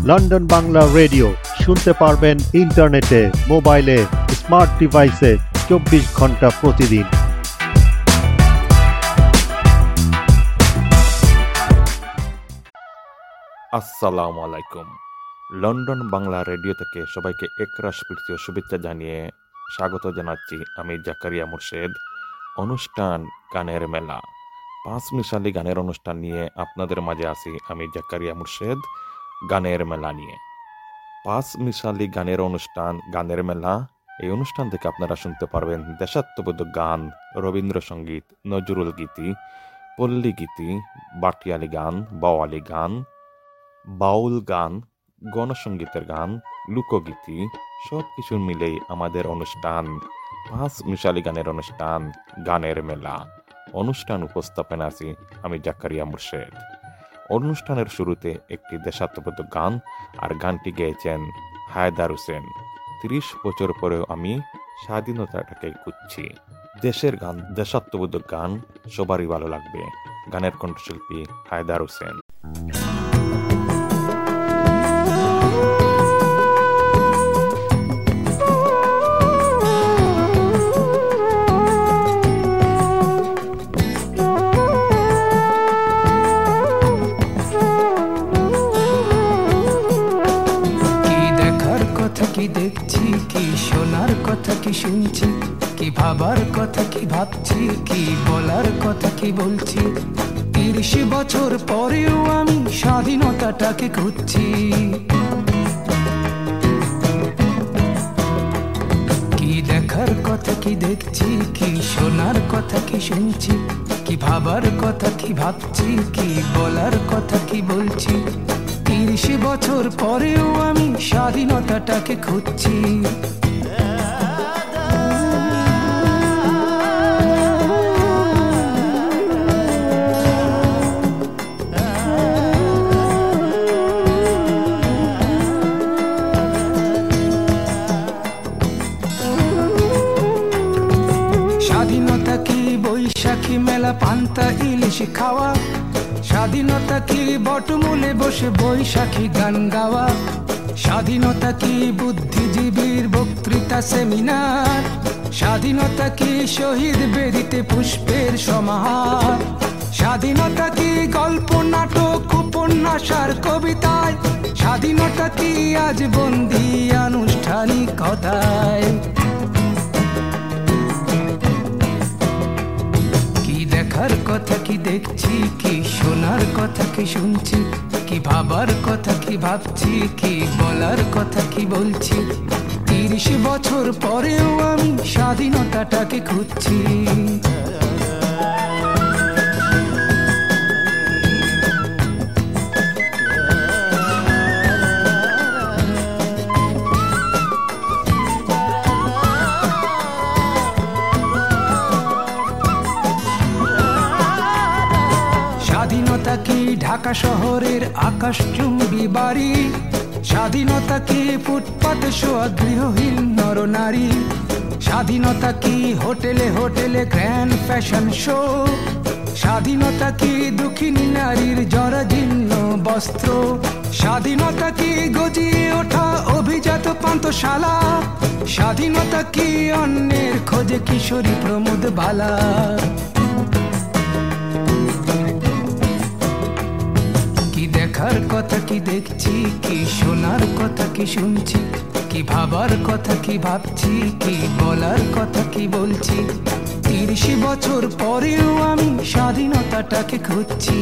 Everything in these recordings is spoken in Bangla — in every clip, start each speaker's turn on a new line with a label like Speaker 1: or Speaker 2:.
Speaker 1: লন্ডন বাংলা রেডিও শুনতে পারবেন ইন্টারনেটে, মোবাইলে, স্মার্ট ডিভাইসে 24 ঘন্টা প্রতিদিন।
Speaker 2: আসসালামু আলাইকুম। লন্ডন বাংলা রেডিও থেকে সবাইকে একরাশ প্রীতীয় শুভেচ্ছা জানিয়ে স্বাগত জানাচ্ছি আমি জাকারিয়া মুর্শেদ। অনুষ্ঠান গানের মেলা, 5 মিশালি গানের অনুষ্ঠান নিয়ে আপনাদের মাঝে আসি আমি জাকারিয়া মুর্শেদ গানের মেলা নিয়ে। 5 মিশালি গানের অনুষ্ঠান গানের মেলা, এই অনুষ্ঠান থেকে আপনারা শুনতে পারবেন দেশাত্মবোধক গান, রবীন্দ্রসঙ্গীত, নজরুল গীতি, পল্লী গীতি, বাটিয়ালি গান, বাওয়ালি গান, বাউল গান, গণসঙ্গীতের গান, লোকগীতি, সব কিছু মিলেই আমাদের অনুষ্ঠান 5 মিশালি গানের অনুষ্ঠান গানের মেলা। অনুষ্ঠান উপস্থাপনা আছি আমি জাকারিয়া মুর্শেদ। অনুষ্ঠানের শুরুতে একটি দেশাত্মবোধক গান, আর গানটি গেয়েছেন হায়দার হোসেন। 30 বছর পরেও আমি স্বাধীনতাটাকে খুঁজছি। দেশের গান, দেশাত্মবোধক গান সবারই ভালো লাগবে। গানের কণ্ঠশিল্পী হায়দার হোসেন।
Speaker 3: কি দেখছি, কি শোনার কথা কি শুনছি, কি ভাবার কথা কি ভাবছি, কি বলার কথা কি বলছি। 30 বছর পরেও আমি স্বাধীনতাটাকে খুঁজছি। কি দেখার কথা কি দেখছি, কি শোনার কথা কি শুনছি, কি ভাবার কথা কি ভাবছি, কি বলার কথা কি বলছি। 30 বছর পরেও আমি স্বাধীনতাটাকে খুঁজছি। স্বাধীনতা কি বৈশাখী মেলা, পান্তা ইলিশ খাওয়া? স্বাধীনতা কি বটমূলে বসে বৈশাখী গান গাওয়া? স্বাধীনতা কি বুদ্ধিজীবীর বক্তৃতা সেমিনার? স্বাধীনতা কি শহীদ বেদিতে পুষ্পের সমাহার? স্বাধীনতা কি গল্প, নাটক, উপন্যাস আর কবিতায়? স্বাধীনতা কি আজ বন্দী আনুষ্ঠানিকতায়? দেখার কথা কি দেখছি, কি শোনার কথা কি শুনছি, কি ভাবার কথা কি ভাবছি, কি বলার কথা কি বলছি। 30 বছর পরেও আমি স্বাধীনতাটাকে খুঁজছি। স্বাধীনতা কি ঢাকা শহরের আকাশচুম্বী বাড়ি? স্বাধীনতা কি ফুটপাতে শোয়া গৃহহীন নরনারী? স্বাধীনতা কি হোটেলে হোটেলে গ্র্যান্ড ফ্যাশন শো? স্বাধীনতা কি দুঃখিনী নারীর জরাজীর্ণ বস্ত্র? স্বাধীনতা কি গজিয়ে ওঠা অভিজাত পান্থশালা? স্বাধীনতা কি অন্যের খোঁজে কিশোরী প্রমোদ বালা? দেখার কথা কি দেখছি, কি শোনার কথা কি শুনছি, কি ভাবার কথা কি ভাবছি, কি বলার কথা কি বলছি। 30 বছর পরেও আমি স্বাধীনতাটাকে খুঁজছি।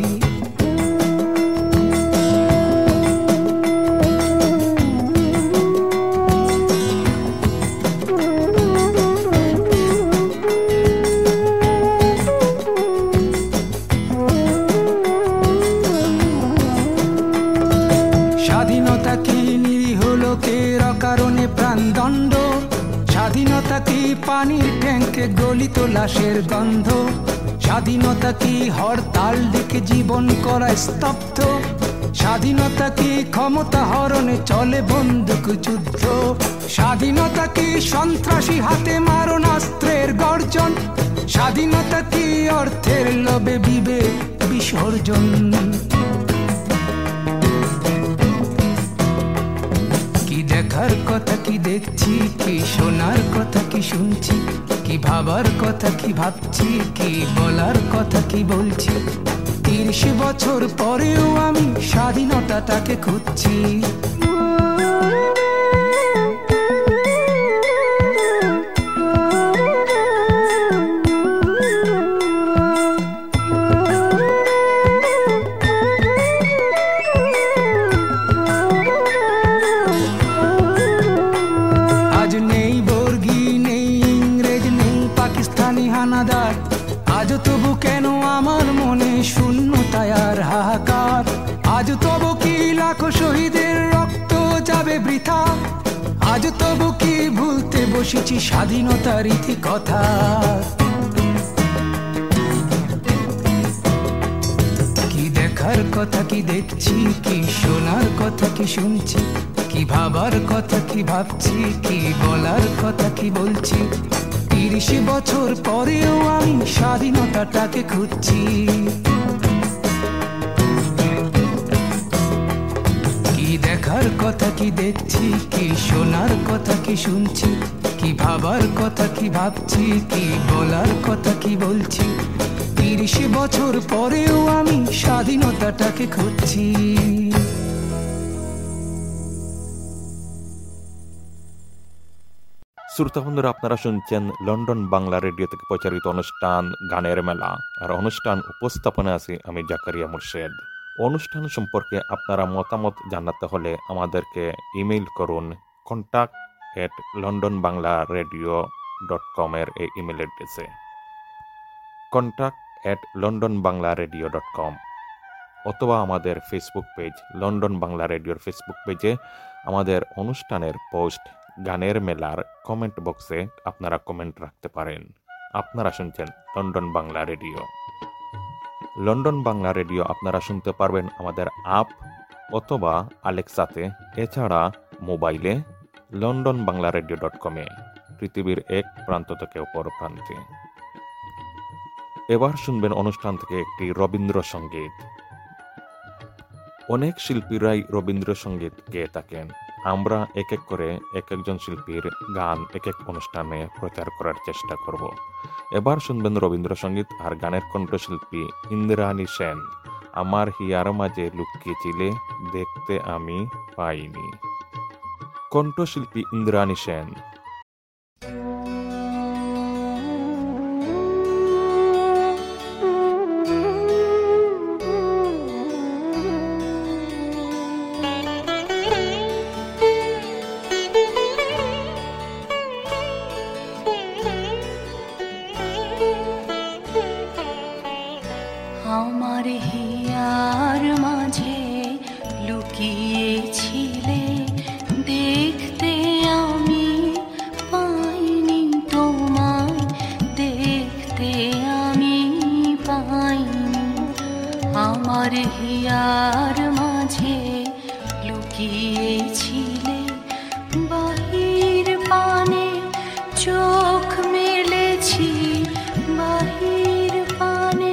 Speaker 3: স্বাধীনতা কি নিরীহ লোকের অকারণে প্রাণদণ্ড? স্বাধীনতা কি পানির ট্যাঙ্কে গলিত লাশের গন্ধ? স্বাধীনতা কি হরতাল ডেকে জীবন করা স্তব্ধ? স্বাধীনতা কি ক্ষমতা হরণে চলে বন্দুক যুদ্ধ? স্বাধীনতা কি সন্ত্রাসী হাতে মারণাস্ত্রের গর্জন? স্বাধীনতা কি অর্থের লোভে বিবেক বিসর্জন? দেখার কথা কি দেখছি, কি শোনার কথা কি শুনছি, কি ভাবার কথা কি ভাবছি, কি বলার কথা কি বলছি। 30 বছর পরেও আমি স্বাধীনতাটাকে খুঁজছি। আজ তবু কেন আমার মনে শূন্যতায় আর হাহাকার, আজ তবু কি লাখো শহীদের রক্ত যাবে বৃথা, আজ তবু কি ভুলতে বসেছি স্বাধীনতার ইতি কথা। কি দেখার কথা কি দেখছি, কি শোনার কথা কি শুনছি, কি ভাবার কথা কি ভাবছি, কি বলার কথা কি বলছি। 30 বছর পরেও আমি স্বাধীনতাটাকে খুঁজছি। কি দেখার কথা কি দেখছি, কি শোনার কথা কি শুনছি, কি ভাবার কথা কি ভাবছি, কি বলার কথা কি বলছি। 30 বছর পরেও আমি স্বাধীনতাটাকে খুঁজছি।
Speaker 2: শ্রোতা বন্ধুরা, আপনারা শুনছেন লন্ডন বাংলা রেডিও থেকে প্রচারিত অনুষ্ঠান গানের মেলা। আর অনুষ্ঠান উপস্থাপনা আছে আমি জাকারিয়া মুর্শেদ। অনুষ্ঠান সম্পর্কে আপনারা মতামত জানাতে হলে আমাদেরকে ইমেইল করুন contact@londonbanglaradio.com এই ইমেল অ্যাড্রেসে, contact@londonbanglaradio.com, অথবা আমাদের ফেসবুক পেজ লন্ডন বাংলা রেডিওর ফেসবুক পেজে আমাদের অনুষ্ঠানের পোস্ট গানের মেলার কমেন্ট বক্সে আপনারা কমেন্ট রাখতে পারেন। আপনারা শুনছেন London Bangla radio. London Bangla radio আপনারা শুনতে পারবেন আমাদের অ্যাপ অথবা আলেক্সাতে, এছাড়া মোবাইলে londonbanglaredio.com পৃথিবীর এক প্রান্ত থেকে অপর প্রান্তে। এবার শুনবেন অনুষ্ঠান থেকে একটি রবীন্দ্রসঙ্গীত। অনেক শিল্পীরাই রবীন্দ্রসঙ্গীত গেয়ে থাকেন। আমরা এক এক করে এক একজন শিল্পীর গান এক এক অনুষ্ঠানে প্রচার করার চেষ্টা করব। এবার শুনবেন রবীন্দ্রসঙ্গীত আর গানের কণ্ঠশিল্পী ইন্দ্রাণী সেন। আমার হিয়ার মাঝে লুকিয়েছিলে দেখতে আমি পাইনি। কণ্ঠশিল্পী ইন্দ্রাণী সেন।
Speaker 4: আমার হিয়ার মাঝে লুকিয়েছিলে দেখতে আমি পাইনি তোমায়, দেখতে আমি পাইনি। আমার হিয়ার মাঝে লুকিয়েছিলে বাহির পানে চোখ মেলেছি, বাহির পানে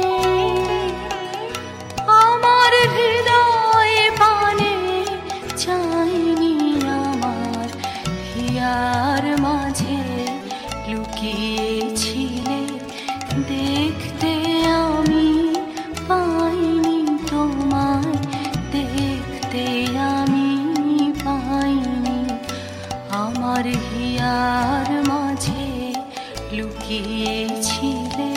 Speaker 4: আমার হৃদয় পানে চাইনি। আমার হিয়ার মাঝে লুকিয়েছিলে দেখতে আমি পাইনি তোমায়, দেখতে আমি পাইনি। আমার হিয়ার মাঝে লুকিয়েছিলে।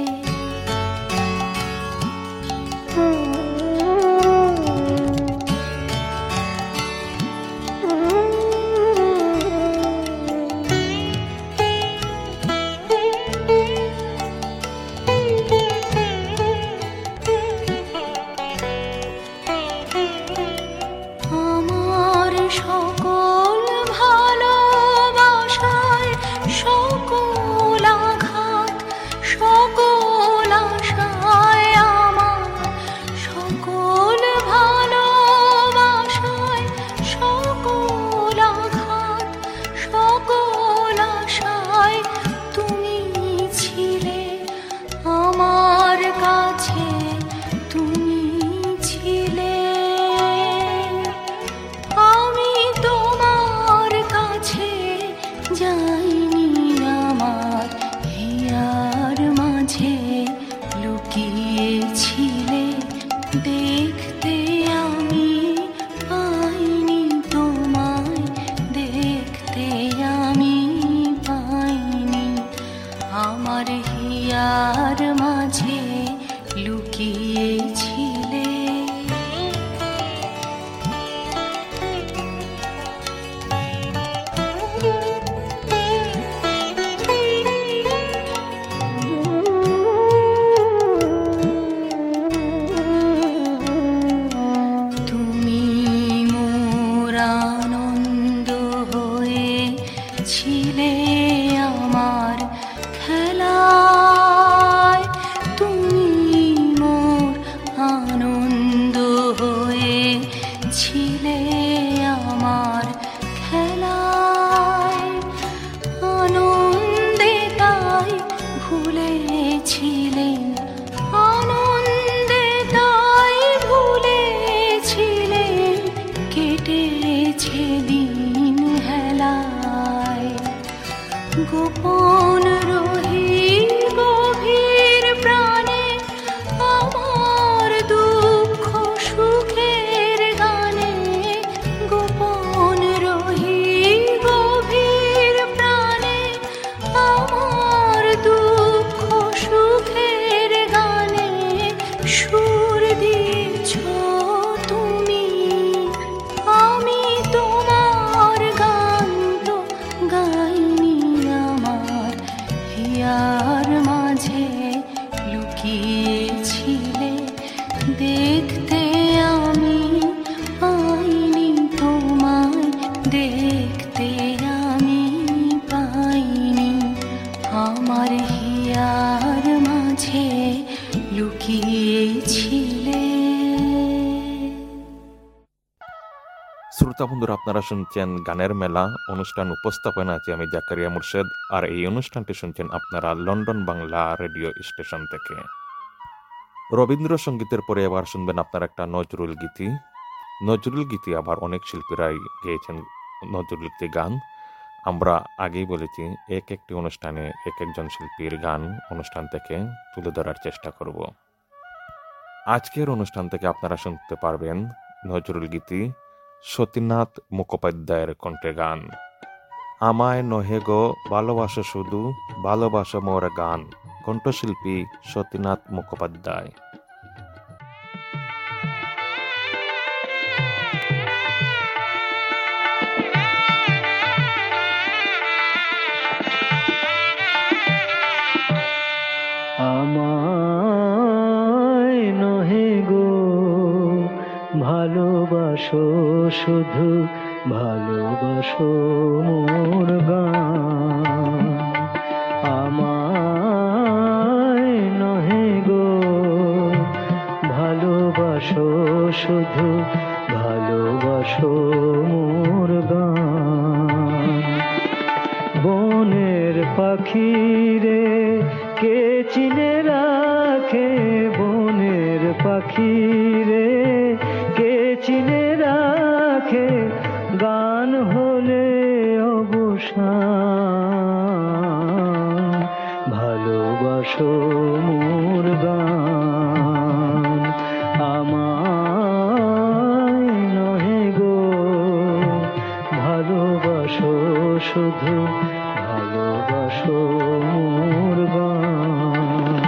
Speaker 4: আমার সকল ভালোবাসায় সকল আঘাত হিয়ার মাঝে লুকিয়েছিলে। তুমি মোর আনন্দ হয়েছিলে আমার খেলায়, তুমি মোর আনন্দ হয়েছিলে আমার খেলায়। আনন্দে তাই ভুলেছিলেন, আনন্দে তাই ভুলেছিলেন, কেটেছে দিন হেলায়। গোপন রহি গভীর প্রাণে আমার দুঃখ সুখের গানে, গোপন রহি গভীর প্রাণে আমার দুঃখ সুখের গানে। সুর দিয়েছ তুমি, আমি তোমার গান তো গাইনি আমার। হিয়ার মাঝে লুকিয়েছিলে, দেখতে আমি পাইনি তোমায়, দেখতে আমি পাইনি। আমার হিয়ার মাঝে লুকিয়েছিলে।
Speaker 2: শ্রোতা বন্ধুরা, আপনারা শুনছেন গানের মেলা অনুষ্ঠান, উপস্থাপনা আছে আমি জাকারিয়া মুর্শেদ। আর এই অনুষ্ঠানটি শুনছেন আপনারা লন্ডন বাংলা রেডিও স্টেশন থেকে। রবীন্দ্রসঙ্গীতের পরে এবার শুনবেন আপনারা একটা নজরুল গীতি। নজরুল গীতি আবার অনেক শিল্পীরাই গেয়েছেন নজরুল গীতি গান। আমরা আগেই বলেছি এক একটি অনুষ্ঠানে এক একজন শিল্পীর গান অনুষ্ঠান থেকে তুলে ধরার চেষ্টা করব। আজকের অনুষ্ঠান থেকে আপনারা শুনতে পারবেন নজরুল গীতি সতীনাথ মুখোপাধ্যায়ের কণ্ঠে গান। আমায় নহে গো ভালোবাসো শুধু, ভালোবাসো মোর গান। কণ্ঠশিল্পী সতীনাথ মুখোপাধ্যায়।
Speaker 5: আমায় নহে গো ভালোবাসো শুধু, ভালোবাসো মোর গান। আমায় নহে গো ভালোবাসো শুধু, ভালোবাসো মোর গান। বনের পাখি রে কে চিনে রাখে, বনের পাখি রে কে চিনে রাখে, গান হলে অবসান। ভালোবাসো মোর গান। আমায় নহে গো ভালোবাসো শুধু, ভালোবাসো মোর গান।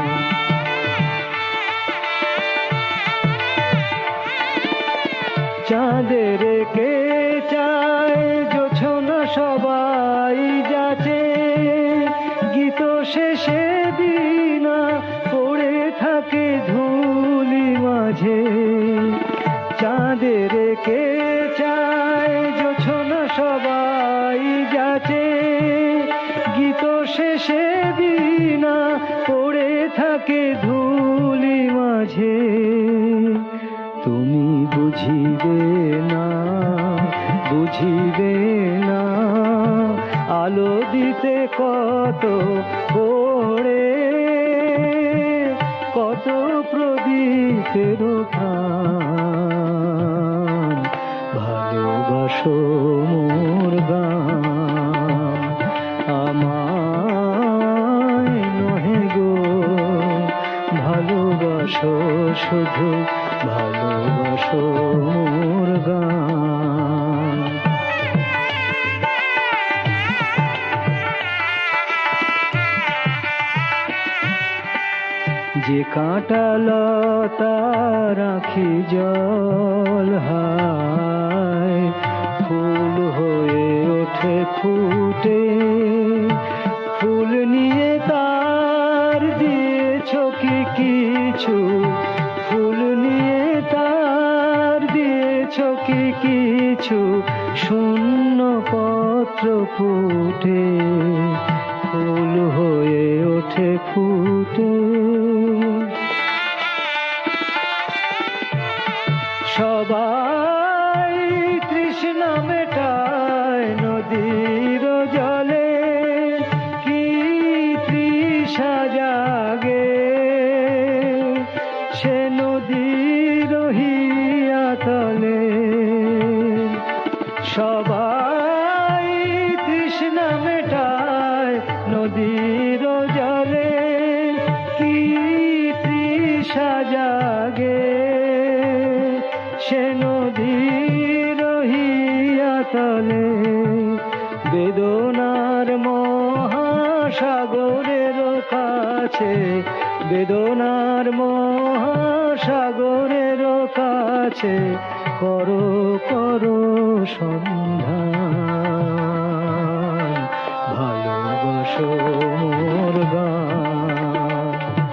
Speaker 5: চাঁদের কে চায় জোছনা সবাই যাচে, গীত শেষে দিনা পড়ে থাকে ধুলি মাঝে। চাঁদের কে চায় জোছনা সবাই যাচে, গীত শেষে দিনা পড়ে থাকে ধুলি মাঝে। তুমি বুঝিবে না, বুঝিবে না, আলো দিতে কত পড়ে, কত প্রদীপের প্রাণ। ভালোবাসো মোর গান। আমায় নহে গো ভালোবাসো শুধু, ভালোবাসো মোর গান। যে কাঁটা লতা রাখি জল হায়, ফুল হয়ে ওঠে ফুটে, ফুল নিয়ে তার দিয়েছ কি কিছু, ফুল নিয়ে তার দিয়েছ কি কিছু, শূন্য পত্র ফুটে, ফুল হয়ে ওঠে ফুটে। সবাই তৃষ্ণা মেটায় নদীর জলে, কি তৃষা জাগে সে নদীর হিয়া তলে। সবাই তৃষ্ণা মেটায় নদীর জলে, কি তৃষা জাগে সে নদীর হিয়া তলে। বেদনার মহাসাগরের কাছে, বেদনার মহাসাগরের কাছে, করো করো সন্ধান, ভালোবাসো মোর গান,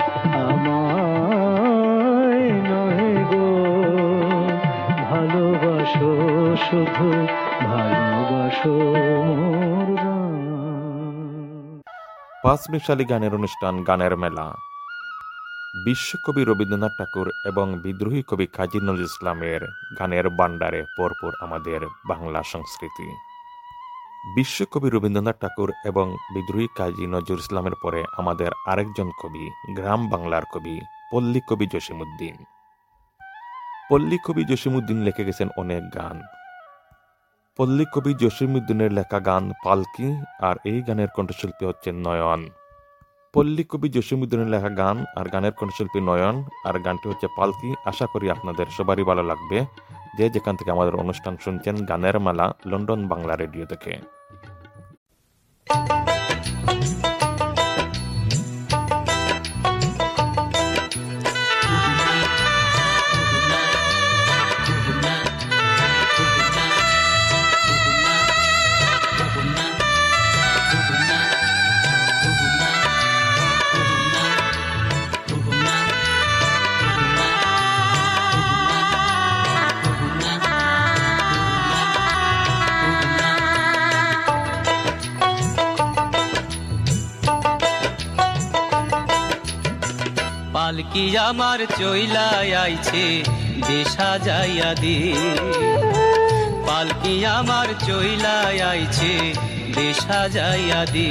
Speaker 5: আমায় নহে গো ভালোবাসো, শুধু ভালোবাসো মোর গান।
Speaker 2: পাঁচ মিশালি গানের অনুষ্ঠান গানের মেলা। বিশ্বকবি রবীন্দ্রনাথ ঠাকুর এবং বিদ্রোহী কবি কাজী নজরুল ইসলামের গানের ভান্ডারে ভরপুর আমাদের বাংলা সংস্কৃতি। বিশ্বকবি রবীন্দ্রনাথ ঠাকুর এবং বিদ্রোহী কাজী নজরুল ইসলামের পরে আমাদের আরেকজন কবি, গ্রাম বাংলার কবি পল্লী কবি জসিমউদ্দিন। পল্লী কবি জসিমউদ্দিন লিখে গেছেন অনেক গান। পল্লী কবি জসিমউদ্দিনের লেখা গান পালকি, আর এই গানের কণ্ঠশিল্পী হচ্ছেন নয়ন। পল্লী কবি জসিমউদ্দিনের লেখা গান আর গানের কণ্ঠশিল্পী নয়ন, আর গানটি হচ্ছে পালকি। আশা করি আপনাদের সবারই ভালো লাগবে, যে যেখান থেকে আমাদের অনুষ্ঠান শুনছেন গানের মেলা লন্ডন বাংলা রেডিও থেকে।
Speaker 6: পালকি আমার চইলা আইছে দেশা যাইয়া দে, পালকি আমার চইলা আইছে দেশা যাইয়া দে,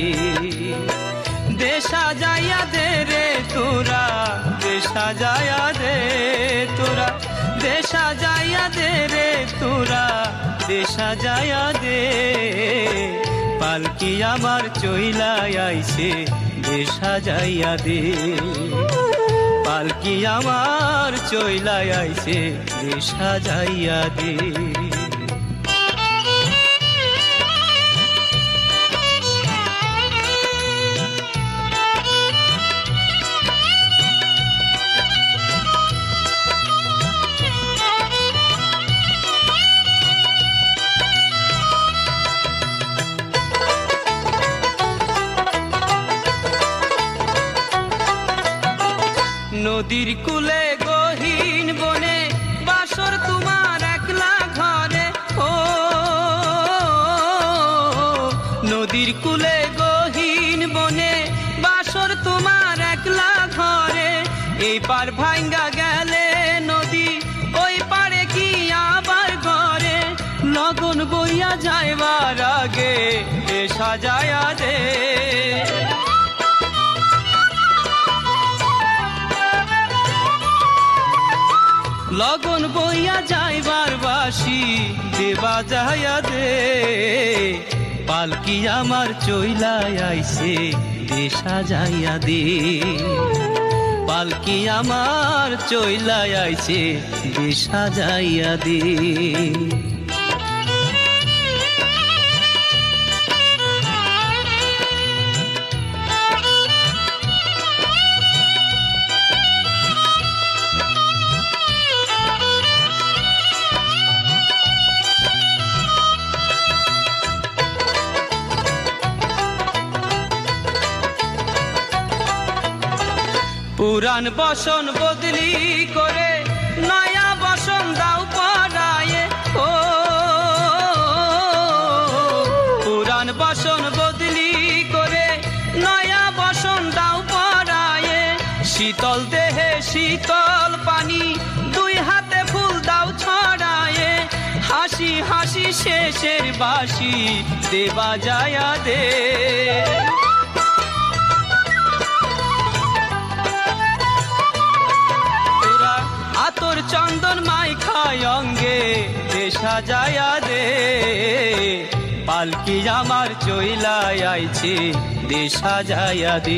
Speaker 6: দেশা যাইয়া দে রে তোরা, দেশা যাইয়া দে তোরা, দেশা যাইয়া দে রে তোরা, দেশা যাইয়া দে। পালকি আমার চইলা আইছে দেশা যাইয়া দে, পালকি আমার চইলা আইছে দেশা যাইয়া দে। নদীর কূলে গহীন বনে বাসর তোমার একলা ঘরে, ও নদীর কূলে গহীন বনে বাসর তোমার একলা ঘরে। এই পার ভাঙ্গা গেলে নদী, ওই পারে কি আবার ঘরে, লগন বইয়া যাইবার আগে দেশা যাইয়া দে। লগন বইয়া যাইবার বাসি দেবা যাইয়া দে, পালকি আমার চইলা আইছে দেশা যাইয়া দে, পালকি আমার চইলা আইছে দেশা যাইয়া দে। পুরান বসন বদলি করে নয়া বসন দাও পরায়ে ও পুরান বসন বদলি করে নয়া বসন দাও পরায়ে শীতল দেহে শীতল পানি দুই হাতে ফুল দাও ছড়ায়ে হাসি হাসি শেষের বাঁশি দেবা যায়া দে তোরা আতর চন্দন মাইখায় অঙ্গে দে সাজায়া দে পালকি আমার চইলায় আইছে দে সাজায়া দে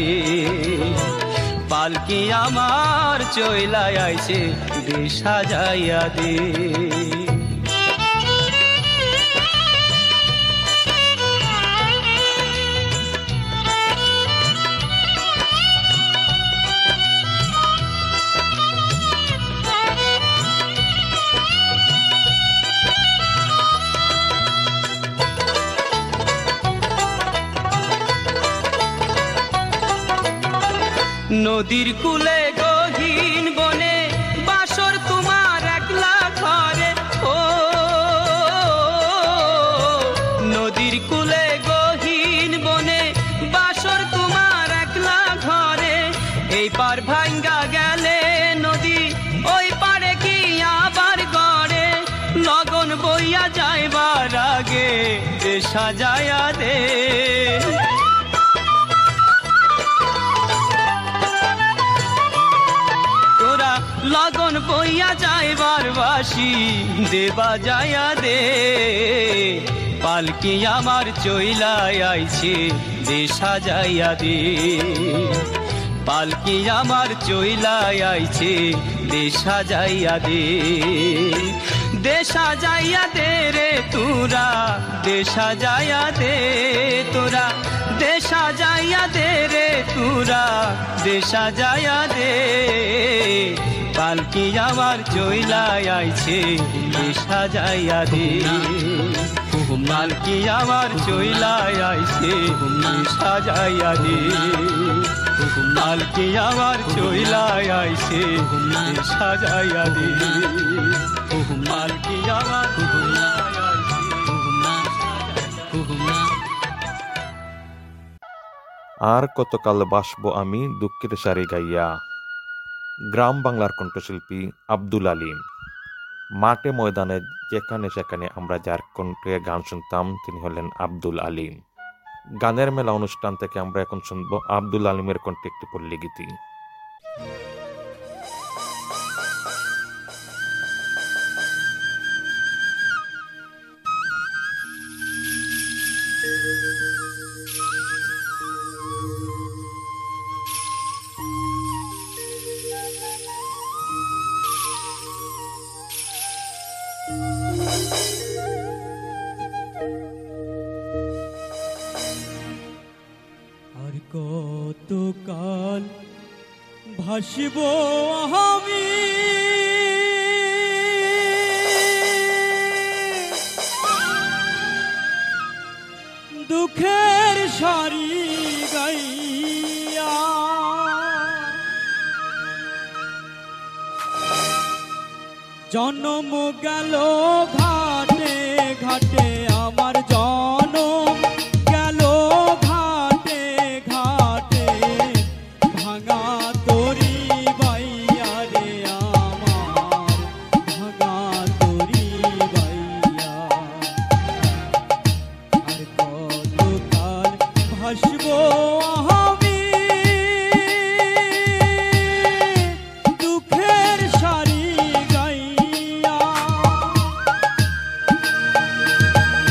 Speaker 6: পালকি আমার চইলায় আইছে দে সাজায়া দে নদীর কূলে গহীন বনে বাসর তোমার একলা ঘরে ও নদীর কূলে গহীন বনে বাসর তোমার একলা ঘরে এই পার ভাঙ্গা গেলে নদী ওই পারে কি আবার গড়ে লগন বইয়া যাইবার আগে সাজায়া দে লগন বইয়া যাইবার বাসি দেবা যায়া দে পালকি আমার চইলায় আইছে দে সাজাইয়া দে পালকি আমার চইলায় আইছে দে সাজাইয়া দে দে সাজাইয়া দে রে তোরা দে সাজাইয়া দে তোরা দে সাজাইয়া দে রে তোরা দে সাজাইয়া দে পালকি আমার চইলায় আইছে দে সাজাইয়া দে পালকি আমার চইলায় আইছে দে সাজাইয়া দে পালকি আমার চইলায় আইছে দে সাজাইয়া দে পালকি আমার চইলায় আইছে।
Speaker 2: আর কতকাল বাসবো আমি দুঃখের সারি গাইয়া। গ্রাম বাংলার কণ্ঠশিল্পী আব্দুল আলিম। মাঠে ময়দানে যেখানে সেখানে আমরা যার কণ্ঠে গান শুনতাম তিনি হলেন আব্দুল আলিম। গানের মেলা অনুষ্ঠান থেকে আমরা এখন শুনবো আব্দুল আলিমের কণ্ঠে একটি পল্লী গীতি।
Speaker 7: আর কতকাল ভাসব আমি দুঃখের সারি গাইয়া জন্ম গেল ঘাটে ঘাটে আমার জনম গেল ঘাটে ঘাটে ভাঙা তরি বাইয়া রে আমার ভাঙা তরি বাইয়া আর কতকাল ভাসব আমি দুঃখের সারি গাইয়া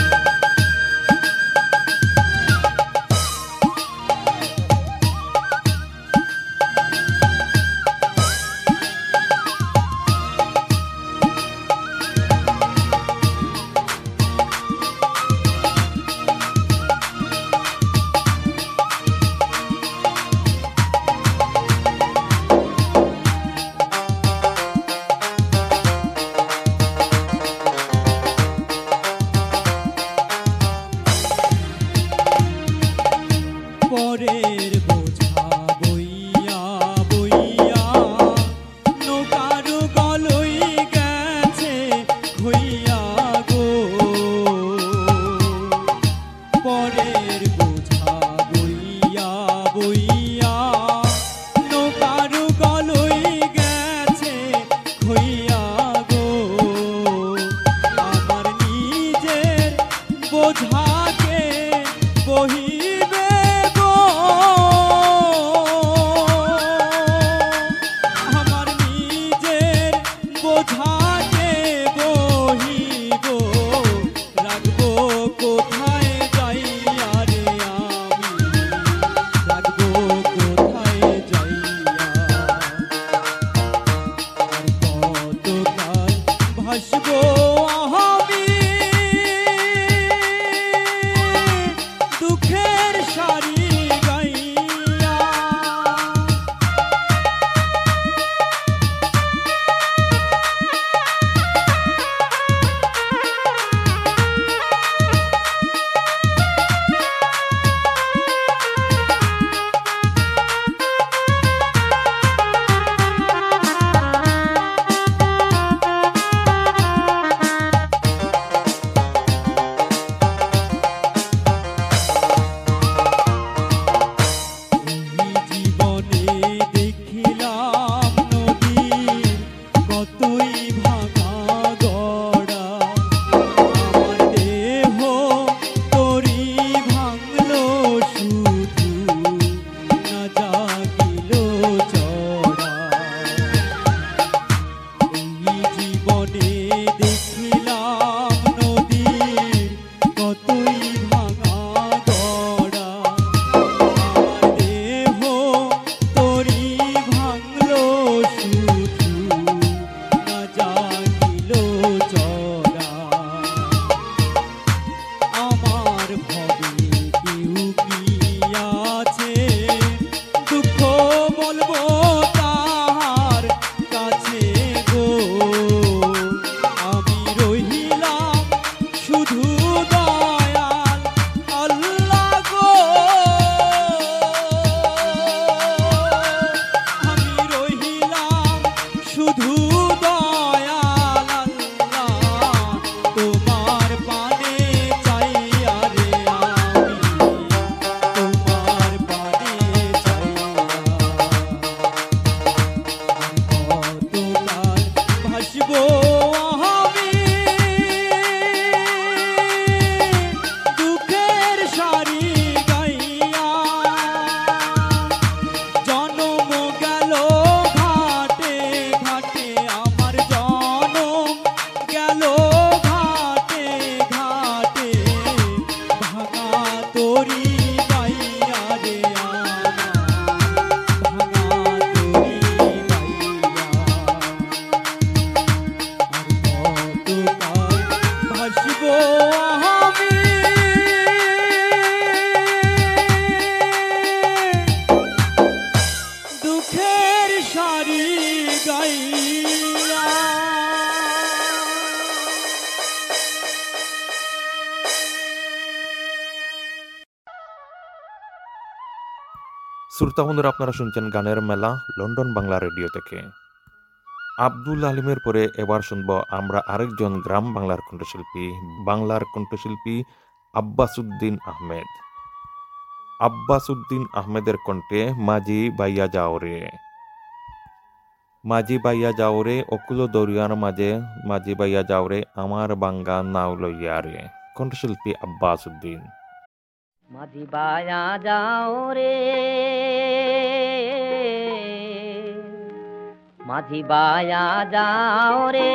Speaker 7: সারি গাইয়া।
Speaker 2: শ্রোতা বন্ধুরা, আপনারা শুনছেন গানের মেলা লন্ডন বাংলা রেডিও থেকে। আব্দুল আলিমের পরে এবার শুনব আমরা আরেকজন গ্রাম বাংলার কণ্ঠশিল্পী আব্বাসউদ্দিন আহমেদ। আব্বাসউদ্দিন আহমেদের কণ্ঠে মাঝি বাইয়া যাওরে, মাঝি বাইয়া যাওরে, অকুল দরিয়ার মাঝে মাঝি বাইয়া যাওরে, আমার বাঙ্গা নাও লইয়া রে। কণ্ঠশিল্পী আব্বাসউদ্দিন।
Speaker 8: মাঝি বাইয়া যাওরে, মাঝি বাইয়া যাওরে,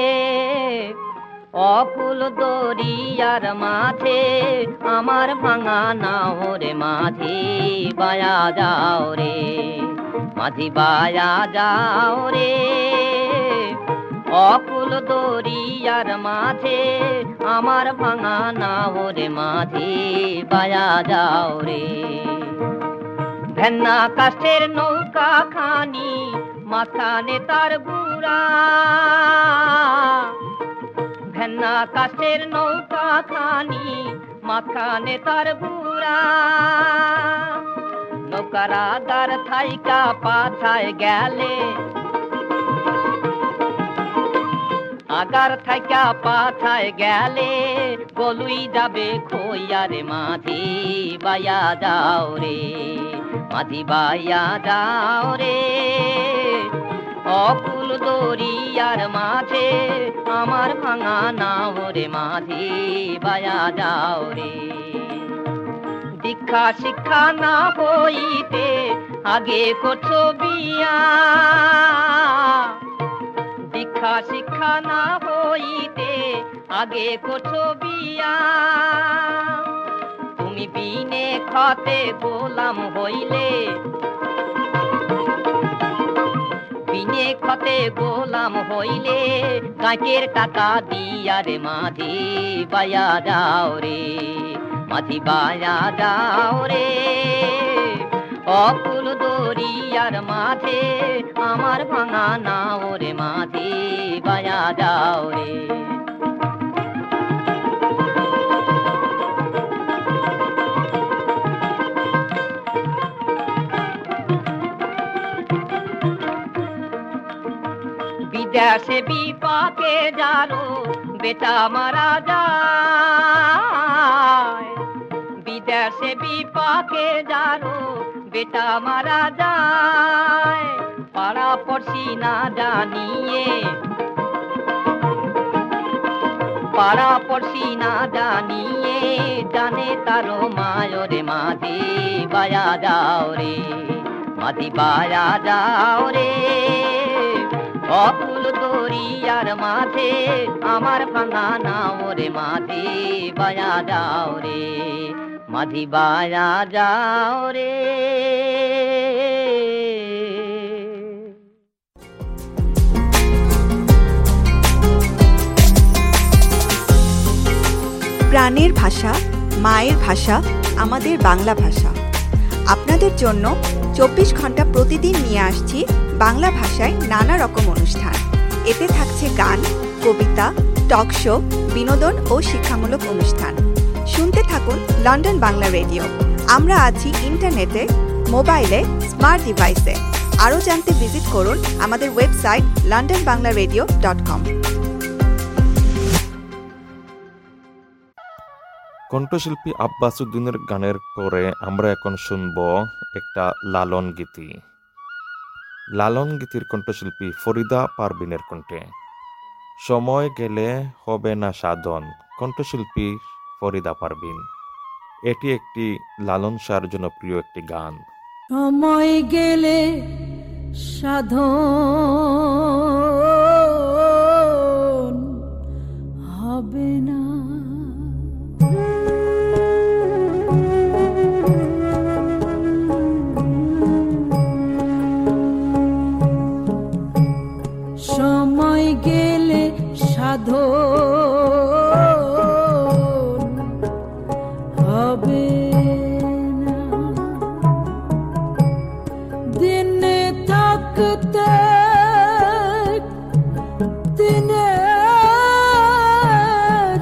Speaker 8: অকুল দরিয়ার মাঝে আমার ভাঙা নাও রে। মাঝি বাইয়া যাওরে, মাঝি বাইয়া যাওরে, অকুল দরিয়ার মাঝে আমার ভাঙা নাও রে। মাঝি বাইয়া যাওরে, ভেন্না কাষ্ঠের নৌকা খানি মাঝখানে তার গুড়া, ভেন্না কাষ্ঠের নৌকা খানি মাঝখানে তার গুড়া, নৌকার আগার থাইকা পাছায় গেলে, আগার থাইকা পাছায় গেলে গলুই যাবে খইয়া রে। মাঝি বাইয়া যাও রে, মাঝি বাইয়া যাও রে, অকুল দরিয়ার মাঝে আমার ভাঙা নাও রে। মাঝি বাইয়া যাও রে, দীক্ষা শিক্ষা না হইতে আগে করছো বিয়া, দীক্ষা শিক্ষা না হইতে আগে করছো বিয়া, তুমি বিনে খতে গোলাম হইলে, বিনে খতে গোলাম হইলে কাঁচের টাকা দিয়া রে। মাঝি বাইয়া যাও রে, মাঝি বাইয়া যাও রে, অকুল দরিয়ার মাঝে আমার ভাঙা নাও রে। মাঝি বাইয়া যাও রে। বিদেশে বিপাকে যারো বেটা মারা যায়, বিদেশে বিপাকে যারো বেটা মারা যায়, পাড়া পড়শি না জানিয়ে, পাড়া পড়শি না জানিয়ে জানে তারো মায় রে। মাঝি বাইয়া যাও রে, মাঝি বাইয়া যাও রে, অকুল দরিয়ার মাঝে আমার ভাঙা নাও রে। মাঝি বাইয়া যাও রে, মাঝি বাইয়া যাও রে।
Speaker 9: প্রাণের ভাষা, মায়ের ভাষা, আমাদের বাংলা ভাষা। আপনাদের জন্য 24 ঘন্টা প্রতিদিন নিয়ে আসছি বাংলা ভাষায় নানা রকম অনুষ্ঠান। এতে থাকছে গান, কবিতা, টক শো, বিনোদন ও শিক্ষামূলক অনুষ্ঠান। শুনতে থাকুন লন্ডন বাংলা রেডিও। আমরা আছি ইন্টারনেটে, মোবাইলে, স্মার্ট ডিভাইসে। আরও জানতে ভিজিট করুন আমাদের ওয়েবসাইট londonbanglaradio.com।
Speaker 2: কণ্ঠশিল্পী আব্বাসউদ্দিনের গানের পরে আমরা এখন শুনব একটা লালন গীতি। লালন গীতির কণ্ঠশিল্পী ফরিদা পারভিনের কণ্ঠে। সময় গেলে হবে না সাধন, কণ্ঠশিল্পী ফরিদা পারভিন। এটি একটি লালন শাহর জনপ্রিয় একটি গান।
Speaker 10: সময় গেলে সাধন হবে না, সময় গেলে সাধন হবে না, দিনে থাক থাকতে দিনের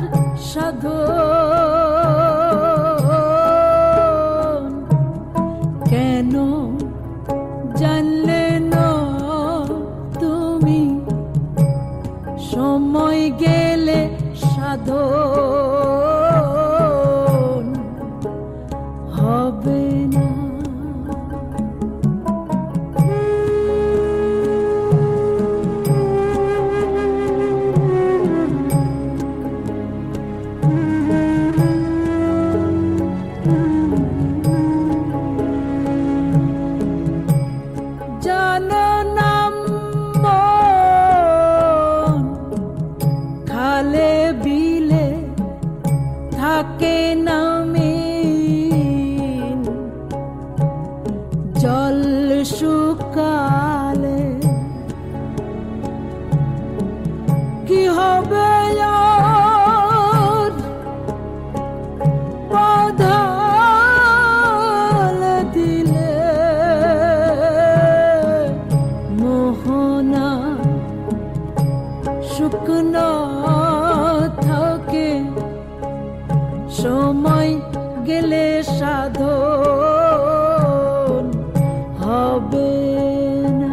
Speaker 10: সাধন কেন জানলে না তুমি সময় গেলে সাধন হবে না। জানো না মন খালে বিলে থাকে না মিন, জল শুকালে কি হবে আর বাঁধাল দিলে মোহনা শুকনো থাকে সময় গেলে সাধন হবে না।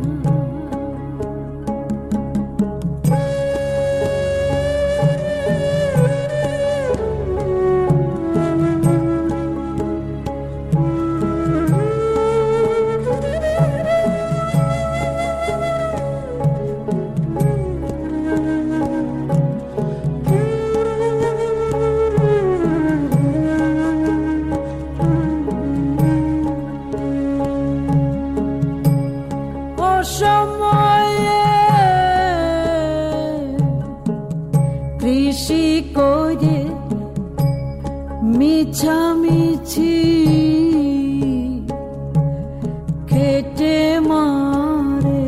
Speaker 10: অসময়ে কৃষি করে মিছামিছি খেটে মারে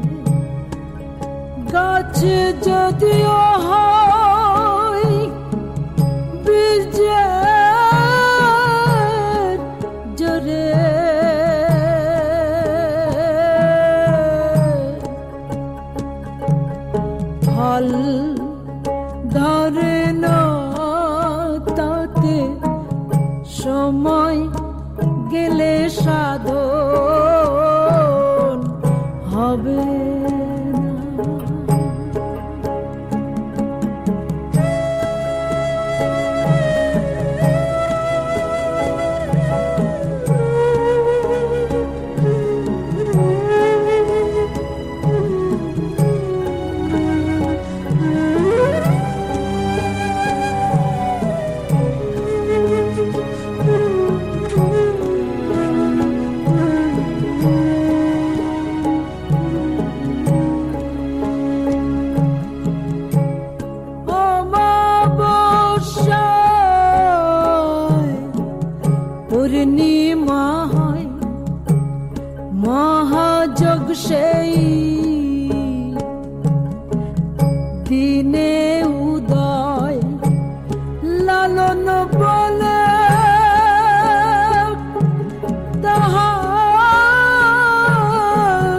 Speaker 10: গাছ যদিও হয় বীজের জোরে ফল ধরে না তাতে সময় গেলে সাধন হবে না। পূর্ণিমা হয় মহাযোগ সেই দিনে উদয় লালন বলে তাহার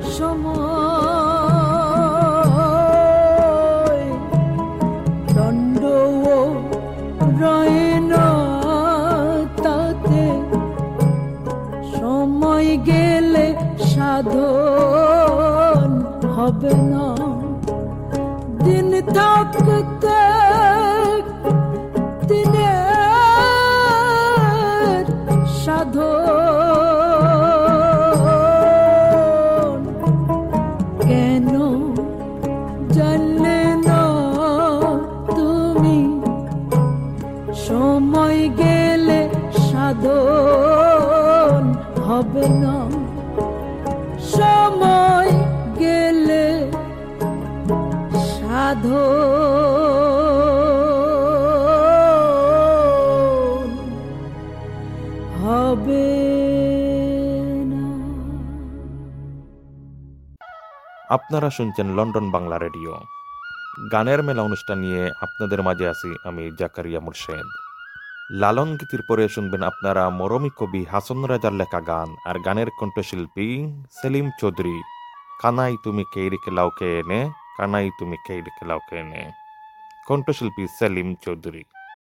Speaker 10: সময় দণ্ড রয় না তাতে সময় গেলে সাধন হবে না। দিন থাকতে দিনের সাধন কেন জানলে না তুমি সময় গেলে সাধন হবে না। সময় গেলে সাধন হবে না।
Speaker 2: আপনারা শুনছেন লন্ডন বাংলা রেডিও। গানের মেলা অনুষ্ঠান নিয়ে আপনাদের মাঝে আছি আমি জাকারিয়া মুর্শেদ। লালন গীতির পরে শুনবেন আপনারা মরমী কবি হাসন রাজার লেখা গান আর গানের কণ্ঠশিল্পী সেলিম চৌধুরী। কানাই তুমি কেইরি খেলাও কে এনে, কানাই তুমি কেইরি খেলাও কে এনে, কণ্ঠশিল্পী সেলিম চৌধুরী।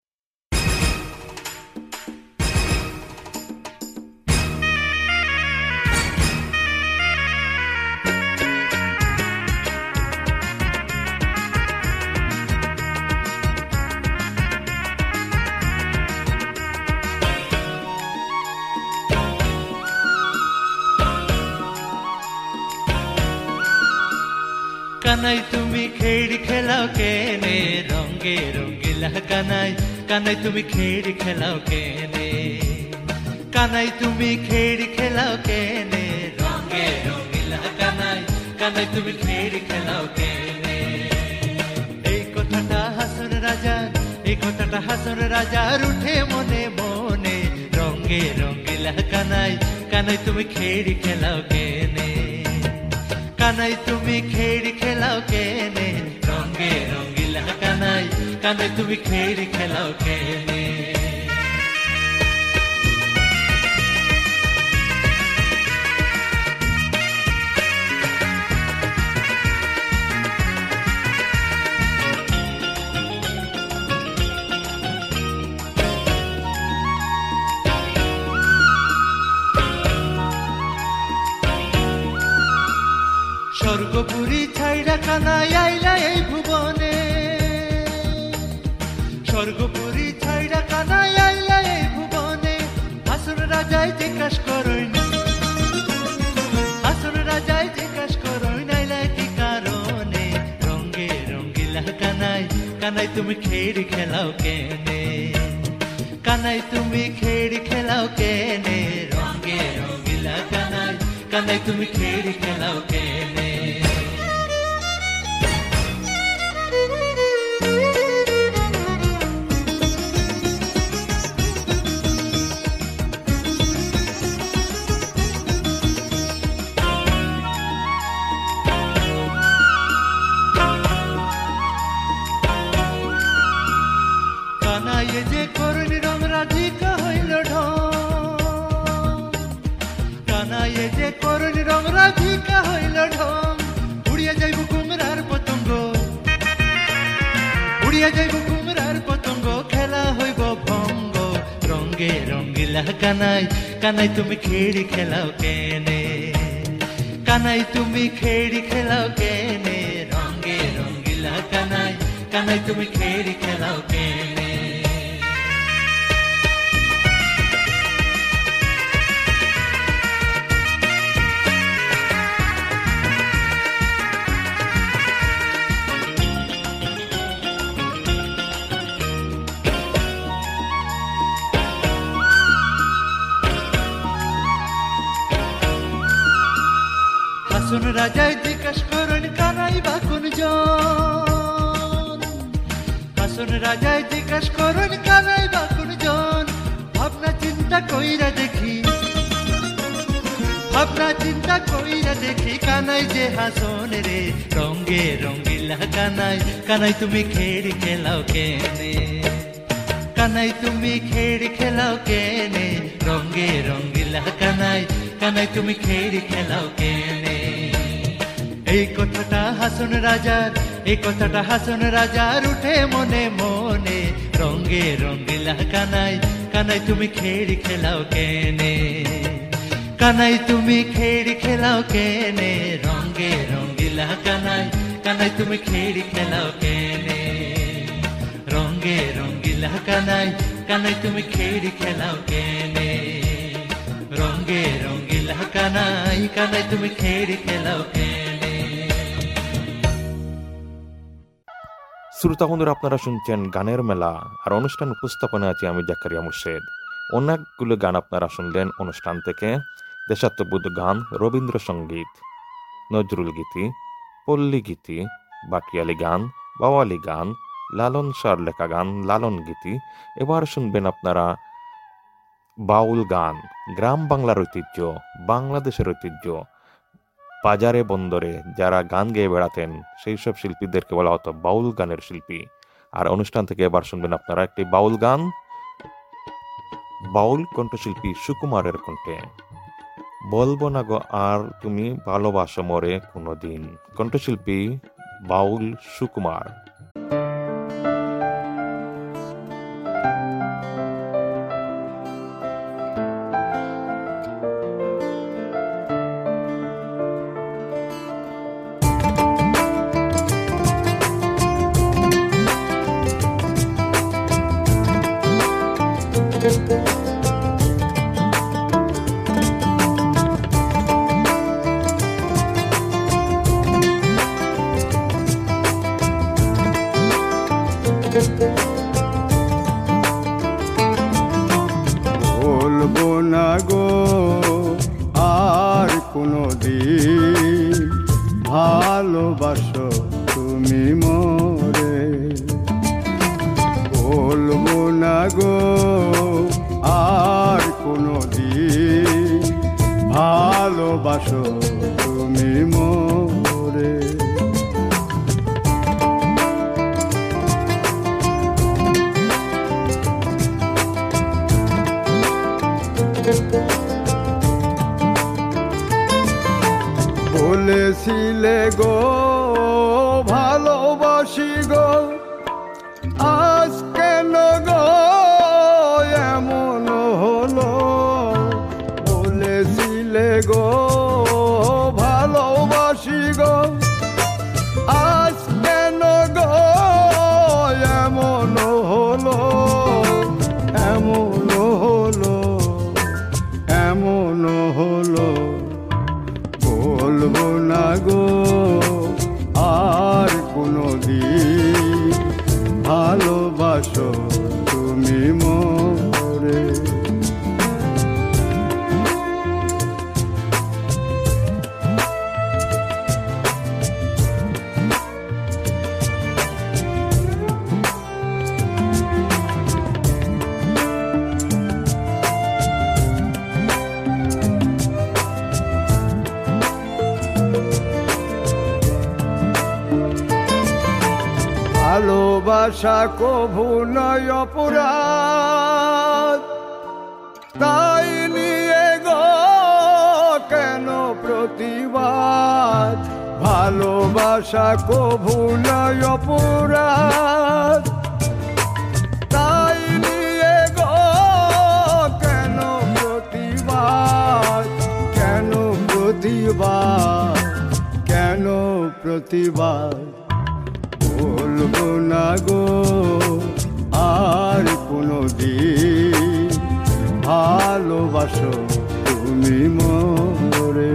Speaker 11: কানাই তুমি খেড়ি খেলাও কেনে, রঙে রঙিলা কানাই, কানাই তুমি খেড়ি খেলাও কেনে, কানাই তুমি খেড়ি খেলাও কেনে, রঙে রঙিলা কানাই, কানাই তুমি খেড়ি খেলাও কেনে। এই কথাটা হাসন রাজার, এই কথাটা হাসন রাজার উঠে মনে মনে, রঙে রঙিলা কানাই, কানাই তুমি খেড়ি খেলাও কেনে, কানাই তুমি খেড়ি খেলাও কেনে, রঙে রঙিলা কানাই, কানাই তুমি খেড়ি খেলাও কেনে। স্বর্গপুরী ছাইড়া কানাই আইলা এই ভুবনে, স্বর্গপুরী ছাইড়া কানাই আইলা এই ভুবনে, হাসন রাজাই জিজ্ঞাস করইন, হাসন রাজাই জিজ্ঞাস করইন আইলা কি কারণে, রঙে রঙিলা কানাই, কানাই তুমি খেড়ি খেলাও কেনে, কানাই তুমি খেড়ি খেলাও কেনে, রঙে রঙিলা কানাই, কানাই তুমি খেড়ি খেলাও কেনে। কানাই যে করুণ রং রাধিকা হইল ঢং, কানাই যে করুণ রং রাধিকা হইল ঢং, উড়িয়া যাইব কুমড়ার পতঙ্গ, উড়িয়া যাইব কুমড়ার পতঙ্গ, খেলা হইব ভঙ্গ, রঙে রঙিলা কানাই, কানাই তুমি খেড়ি খেলাও কেনে, কানাই তুমি খেড়ি খেলাও কেনে, রঙে রঙিলা কানাই, কানাই তুমি খেড়ি খেলাও কেনে। হাসন রাজাই জিজ্ঞাস করেন কানাই বা কোন জন, হাসন রাজাই জিজ্ঞাস করেন কানাই বা কোন জন, ভাবনা চিন্তা কইরা দেখি, ভাবনা চিন্তা কইরা দেখি, কানাই যে হাসন রে, রঙে রঙিলা কানাই, কানাই তুমি খেড়ি খেলাও কেনে, কানাই তুমি খেড়ি খেলাও কেনে, রঙে রঙিলা কানাই, কানাই তুমি খেড়ি খেলাও কেনে। এই কথাটা হাসন রাজার, এই কথাটা হাসন রাজার উঠে মনে মনে, রঙে রঙিলা কানাই, কানাই তুমি খেড়ি খেলাও কেনে, কানাই তুমি খেড়ি খেলাও কেনে, রঙে রঙিলা কানাই, কানাই তুমি খেড়ি খেলাও কেনে, রঙে রঙিলা কানাই, কানাই তুমি খেড়ি খেলাও কেনে, রঙে রঙিলা কানাই, কানাই তুমি খেড়ি খেলাও কেনে।
Speaker 2: শ্রোতা বন্ধুরা, আপনারা শুনছেন গানের মেলা, আর অনুষ্ঠান উপস্থাপনা আছে আমি জাকারিয়া মুর্শেদ। অনেকগুলো গান আপনারা শুনলেন অনুষ্ঠান থেকে, দেশাত্মবোধক গান, রবীন্দ্রসঙ্গীত, নজরুল গীতি, পল্লী গীতি, বাটিয়ালি গান, বাওয়ালি গান, লালন শাহর লেখা গান, লালন গীতি। এবার শুনবেন আপনারা বাউল গান, গ্রাম বাংলার ঐতিহ্য, বাংলাদেশের ঐতিহ্য। বাজারে বন্দরে যারা গান গেয়ে বেড়াতেন সেই সব শিল্পীদেরকে বলা হতো বাউল গানের শিল্পী। আর অনুষ্ঠান থেকে এবার শুনবেন আপনারা একটি বাউল গান, বাউল কণ্ঠশিল্পী সুকুমারের কণ্ঠে। বলবো না গো আর তুমি ভালোবাসো মরে কোনোদিন, কণ্ঠশিল্পী বাউল সুকুমার।
Speaker 12: বলবো না গো আর কোনোদিন ভালোবাসো তুমি মোরে, বলবো না গো আর কোনোদিন ভালোবাসো তুমি মোরে। বলেছিলে গো ভালোবাসি গো, আজ কেন গো এমন হলো? বলেছিলে গো ভালোবাসি গো, আজ কেন গো এমন হলো? এমন হলো, এমন হলো। বলবো না গো আর কোনোদিন ভালোবাসো তুমি মোরে। ভালোবাসা কভু নয় অপরাধ, তাই নিয়ে গো কেন প্রতিবাদ? ভালোবাসা কভু নয় অপরাধ, তাই নিয়ে গো কেন প্রতিবাদ? কেন প্রতিবাদ? কেন প্রতিবাদ? বলবো না গো আর কোনোদিন ভালোবাসো তুমি মোরে।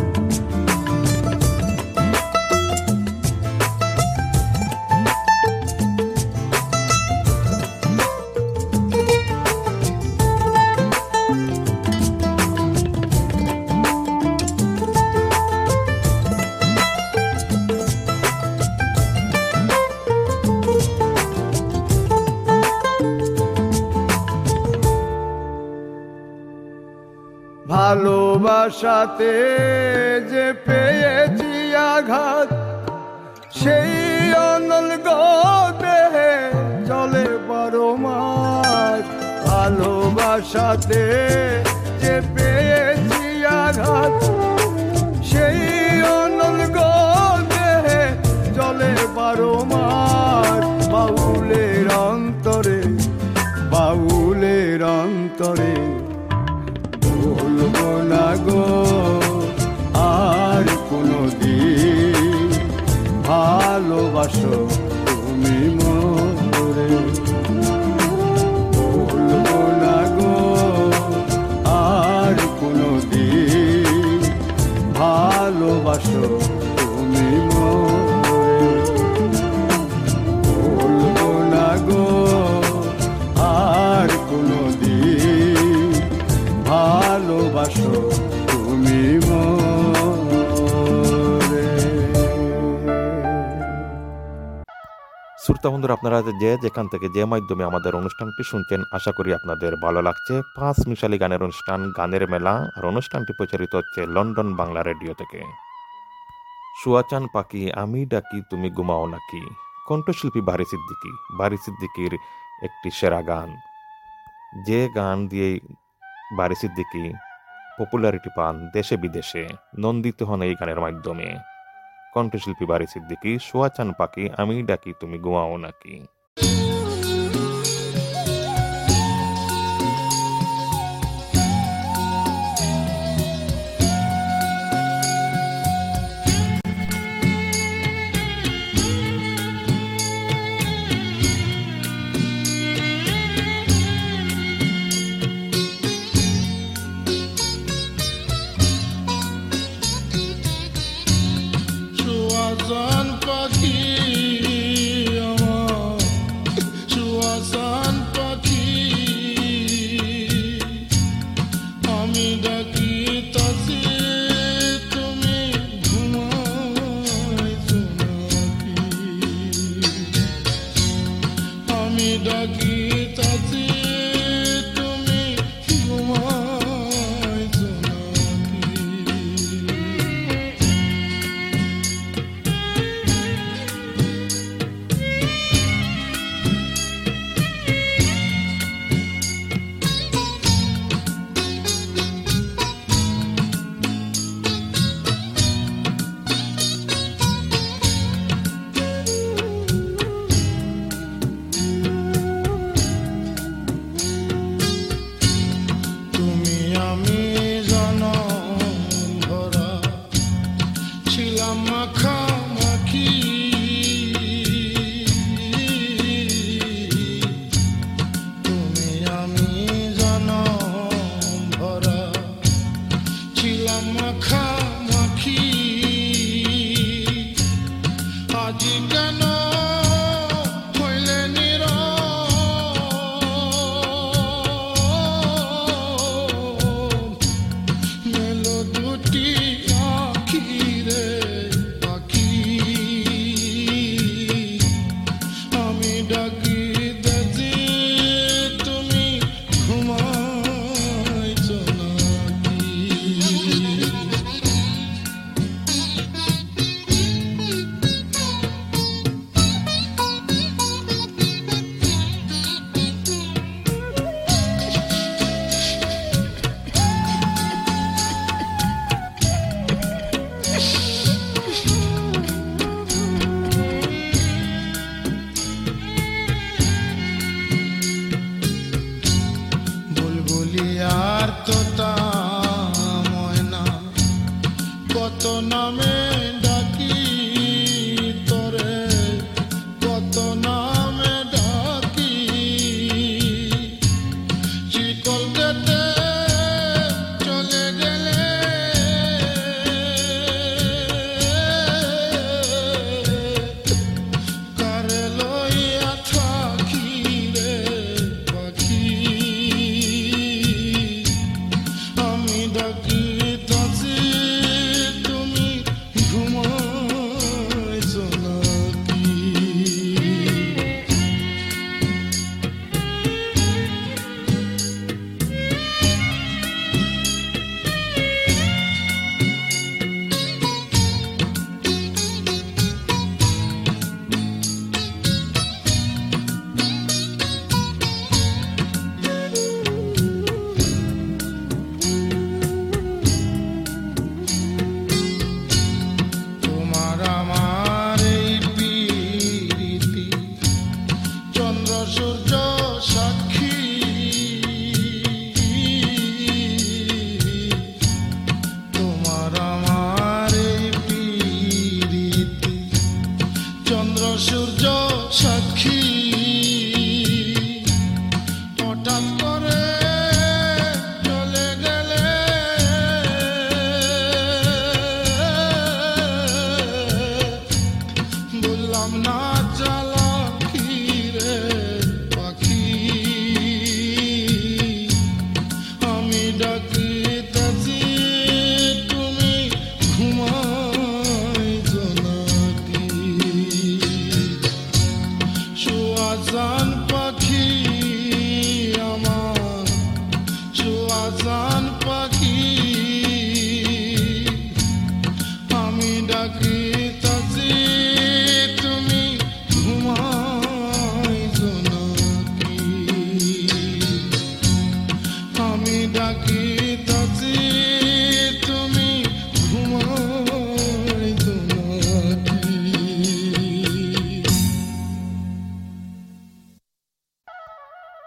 Speaker 12: ভালোবাসাতে যে পেয়েছি আঘাত, সেই অনল গো দেহে চলে 12 মাস। ভালোবাসাতে যে পেয়েছি আঘাত, সেই অনল গো দেহে চলে 12 মাস। বাউলের অন্তরে, বাউলের অন্তরে বলবো না গো আর কোনোদিন ভালোবাসো তুমি মোরে। বলবো না গো আর কোনোদিন ভালোবাসো তুমি মোরে। বলবো না গো আর কোনোদিন ভালোবাসো তুমি মোরে।
Speaker 2: শ্রোতা বন্ধুরা, আপনারা যে যেখান থেকে যে মাধ্যমে আমাদের অনুষ্ঠানটি শুনছেন, আশা করি আপনাদের ভালো লাগছে। 5 মিশালি গানের অনুষ্ঠান গানের মেলা, আর অনুষ্ঠানটি প্রচারিত হচ্ছে লন্ডন বাংলা রেডিও থেকে। সুয়াচান পাখি আমি ডাকি তুমি ঘুমাও নাকি, কণ্ঠশিল্পী বারি সিদ্দিকী। বারি সিদ্দিকীর একটি সেরা গান। যে গান দিয়ে বারি সিদ্দিকী পপুলারিটি পান দেশে বিদেশে, নন্দিত হন এই গানের মাধ্যমে। কণ্ঠশিল্পী বারি সিদ্দিকী, সোয়া চান পাখি, আমি ডাকি তুমি ঘুমাও নাকি।
Speaker 13: Chuasan pagi amar, chuasan pagi, ami daki tasi tumi ghumai sunaki, ami daki tasi tumi ghumai sunaki. তুমি আমি জনম ভরা ছিলাম মাখামাখি, তুমি আমি জনম ভরা ছিলাম মাখামাখি, আজি কেন হইলে নীরব, মেলো দুটি আখি রে পাখি, আমি ডাকি দেখি তুমি ঘুমাইছ নাকি।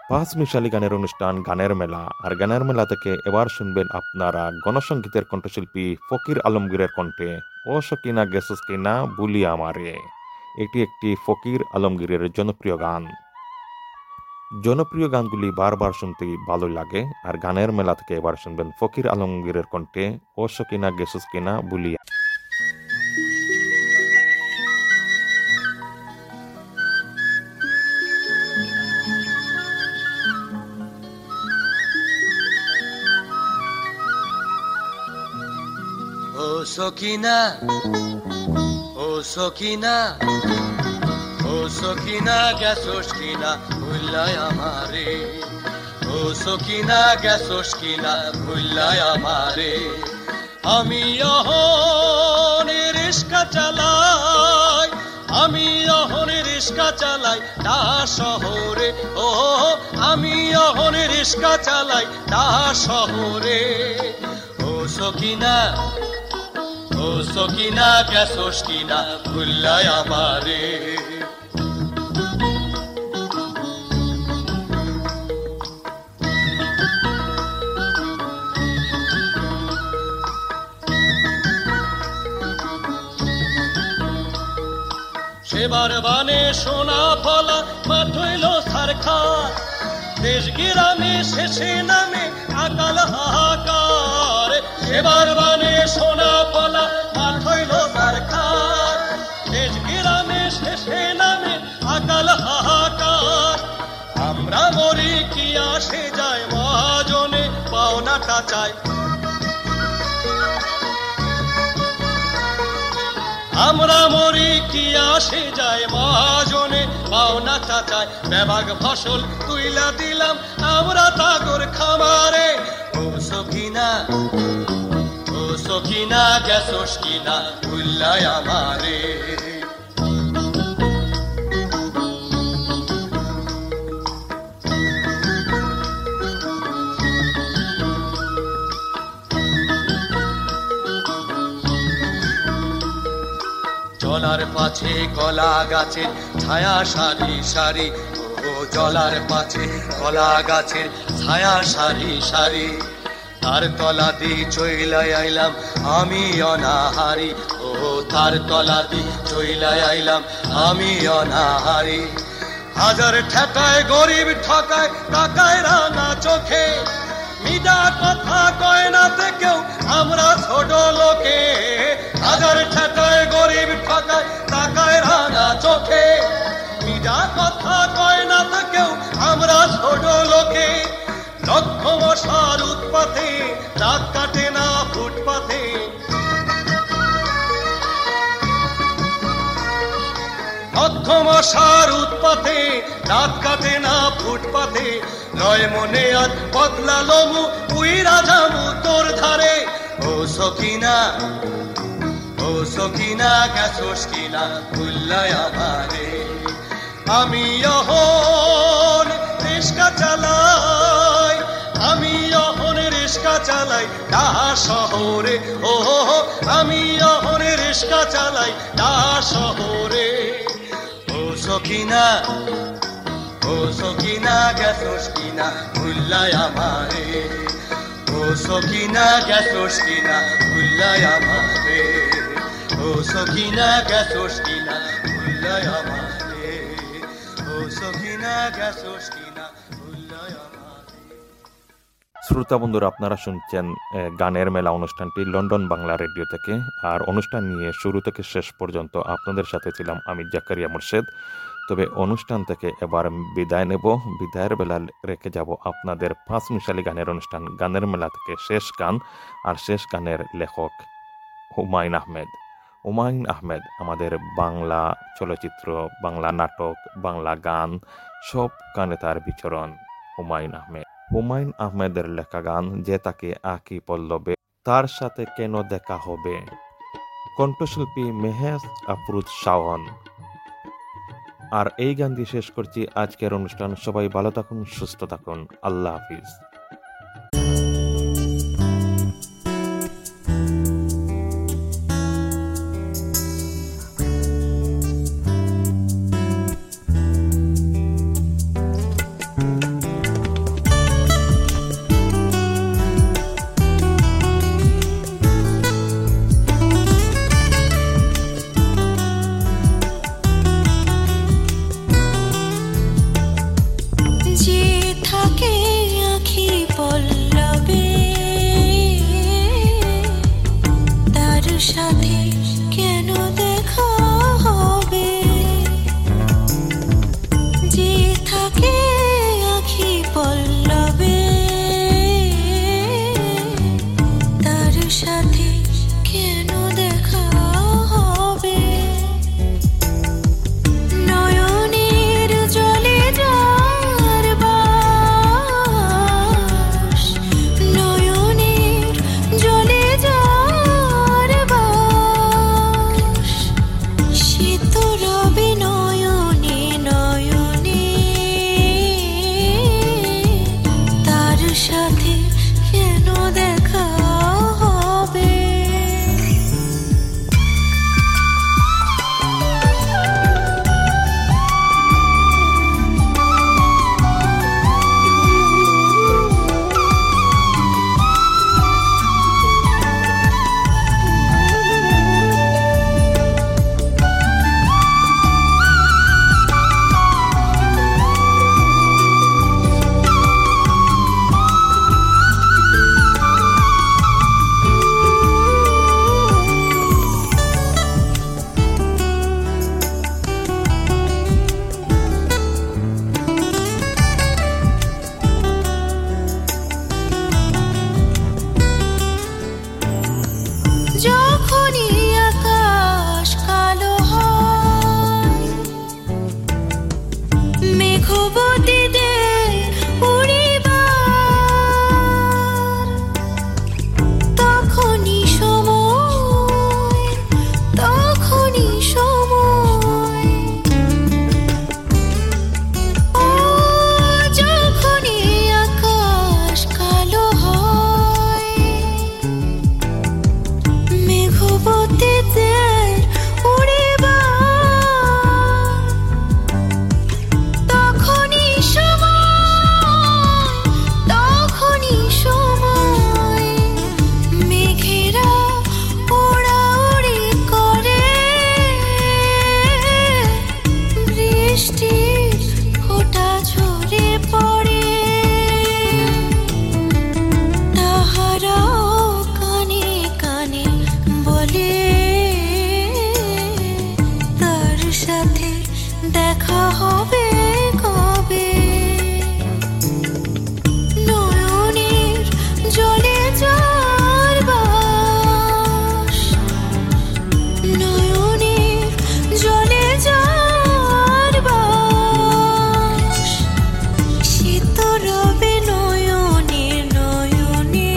Speaker 2: পাঁচ মিশালি গানের অনুষ্ঠান গানের মেলা। আর গানের মেলা থেকে এবার শুনবেন আপনারা গণসঙ্গীতের কণ্ঠশিল্পী ফকির আলমগীরের কণ্ঠে ও সকিনা গেসুস কিনা বুলি আমারে। এটি একটি ফকির আলমগীরের জনপ্রিয় গান। জনপ্রিয় গানগুলি বারবার শুনতে ভালো লাগে। আর গানের মেলা থেকে এবার শুনবেন ফকির আলমগীরের কণ্ঠে ও সকিনা গেসুস কিনা বুলি।
Speaker 14: ও সকিনা, ও সকিনা, ও সকিনা গেছোস কিনা ভুল্লাই আমারে। ও সকিনা গেছোস কিনা ভুল্লাই আমারে। আমি অহন রিস্কা চালাই, আমি অহন রিস্কা চালাই তা শহরে। ও আমি অহন রিস্কা চালাই তা শহরে। ও সকিনা, ও সকিনা গেছোস কিনা ভুল্লাই আমারে। সেবার বানে সোনা ফলা মাঠ হইল সারখার। দেশ গিরামে শেষে নামে আকাল হাহাকার। সেবার বানে সোনা ফলা মাঠ হইল সারখার। দেশ গিরামে শেষে নামে আকাল হাহাকার। আমরা মরি কি আসে যায় মহাজনে পাওনাটা চাই। আমরা মরি কি আসে যায় মহাজনে পাওনাটা চাই। বেবাগ ফসল তুইলা দিলাম আমরা তাগর খামারে। ও সকিনা, ও সকিনা গেছোস কিনা ভুল্লাই আমারে। জলার পাছে কলা গাছের ছায়া সারি সারি। ও জলার পাছে কলা গাছের ছায়া সারি সারি। তার তলা দি চইলাই আইলাম আমি অনাহারি। ও তার তলা দি চইলাই আইলাম আমি অনাহারি। হাজার ঠেকায় গরিব ঠকায় তাকায় রাঙা চোখে। মিডা কথা কয় না কেউ আমরা ছোট লোকে। হাজার ঠেকায় গরিব ঠকায় তাকায় রাঙা চোখে। মিডা কথা কয় না কেউ আমরা ছোট লোকে। লক্ষ মশার উৎপাতে রাত কাটে না ফুটপাতে। লক্ষ মশার উৎপাতে রাত কাটে না ফুটপাতে। লয় মনে আজ বদলালো মু উইরা যামু তোর ধারে। ও সকিনা, ও সকিনা গেছোস কিনা ভুল্লাই আমারে। আমি অহন রিস্কা চালাই, আমি অহন রিস্কা চালাই ঢাকা শহরে। ও আমি অহন রিস্কা চালাই ঢাকা শহরে। ও সকিনা, ও সকিনা গেছোস কিনা ভুল্লাই আমারে। ও সকিনা গেছোস কিনা ভুল্লাই আমারে। ও সকিনা গেছোস কিনা ভুল্লাই আমারে। ও সকিনা গেছোস কিনা ভুল্লাই আমারে।
Speaker 2: শ্রোতা বন্ধুরা, আপনারা শুনছেন গানের মেলা অনুষ্ঠানটি লন্ডন বাংলা রেডিও থেকে। আর অনুষ্ঠান নিয়ে শুরু থেকে শেষ পর্যন্ত আপনাদের সাথে ছিলাম আমি জাকারিয়া মুর্শেদ। তবে অনুষ্ঠান থেকে এবার বিদায় নেব। বিদায়ের বেলা রেখে যাব আপনাদের পাঁচ মিশালি গানের অনুষ্ঠান গানের মেলা থেকে শেষ গান। আর শেষ গানের লেখক হুমায়ুন আহমেদ। হুমায়ুন আহমেদ আমাদের বাংলা চলচ্চিত্র, বাংলা নাটক, বাংলা গান সব গানে তার বিচরণ। হুমায়ুন আহমেদ, হুমায়ুন আহমেদের লেখা গান যে তাকে আঁকি পল্লবে, তার সাথে কেন দেখা হবে। কণ্ঠশিল্পী মেহেজ আফরুজ শাওন। আর এই গান দিয়ে শেষ করছি আজকের অনুষ্ঠান। সবাই ভালো থাকুন, সুস্থ থাকুন। আল্লাহ হাফিজ।
Speaker 4: রবে নয়নে নয়নে, তার সাথে কেন দেখা হবে? যখনই আকাশ কালো হয়, মেঘবতীদের উড়িবার, তখনই সময়, তখনই সময়। ও যখনই আকাশ কালো হয়, মেঘবতীদের উড়িবার, তখনই সময়, তখনই সময়। মেঘেরা ওড়াউড়ি করে, বৃষ্টির ফোঁটা ঝরে পড়ে, তাহারাও কানে কানে বলে, তার সাথে দেখা হবে কবে? নয়নের জলে যার বাস, নয়নের জলে যার বাস, সে তো রবে নয়নে নয়নে,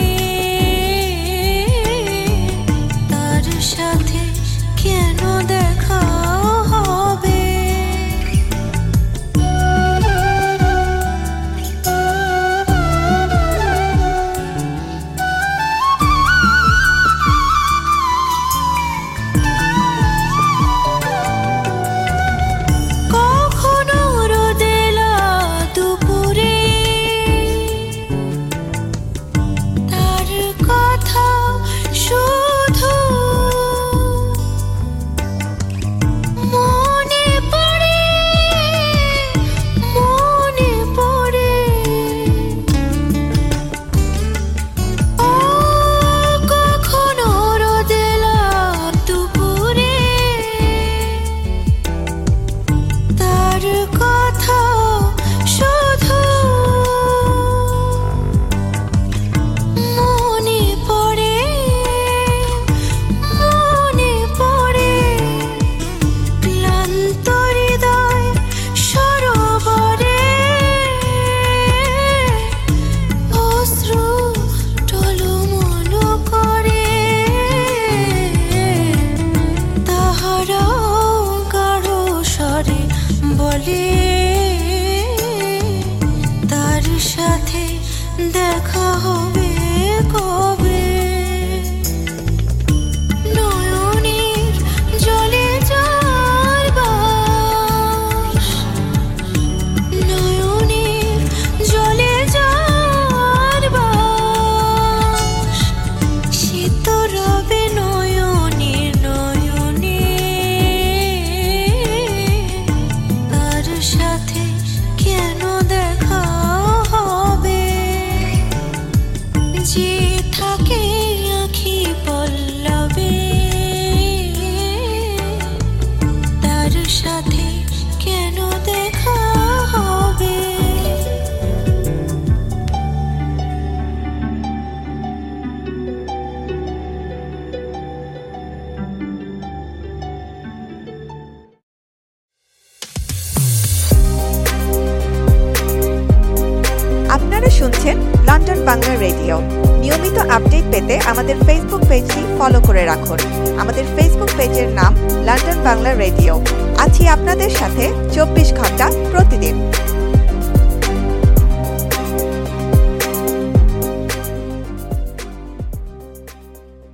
Speaker 4: তার সাথে কেন দেখা হবে? কখনো রোদেলা দুপুরে, তার কথা শুধু মনে পড়ে, মনে পড়ে। ও কখনো রোদেলা দুপুরে, তার কথা শুধু মনে পড়ে, মনে পড়ে। ক্লান্ত হৃদয় সরোবরে, অশ্রু টলমল করে, তাহারাও গাঢ় স্বরে বলে, তার সাথে দেখা হবে কবে? নয়নের জলে যার বাস, নয়নের জলে যার বাস, সে তো রবে নয়নে নয়নে, তার সাথে কেন দেখা হবে? যে থাকে আঁখি পল্লবে, তার সাথে কেন দেখা হবে?
Speaker 9: আপনারা শুনছেন লন্ডন বাংলা রেডিও। নিয়মিত আপডেট পেতে আমাদের ফেসবুক পেজটি ফলো করে রাখুন। আমাদের ফেসবুক পেজের নাম লন্ডন বাংলা রেডিও। আছি আপনাদের সাথে 24 ঘন্টা প্রতিদিন।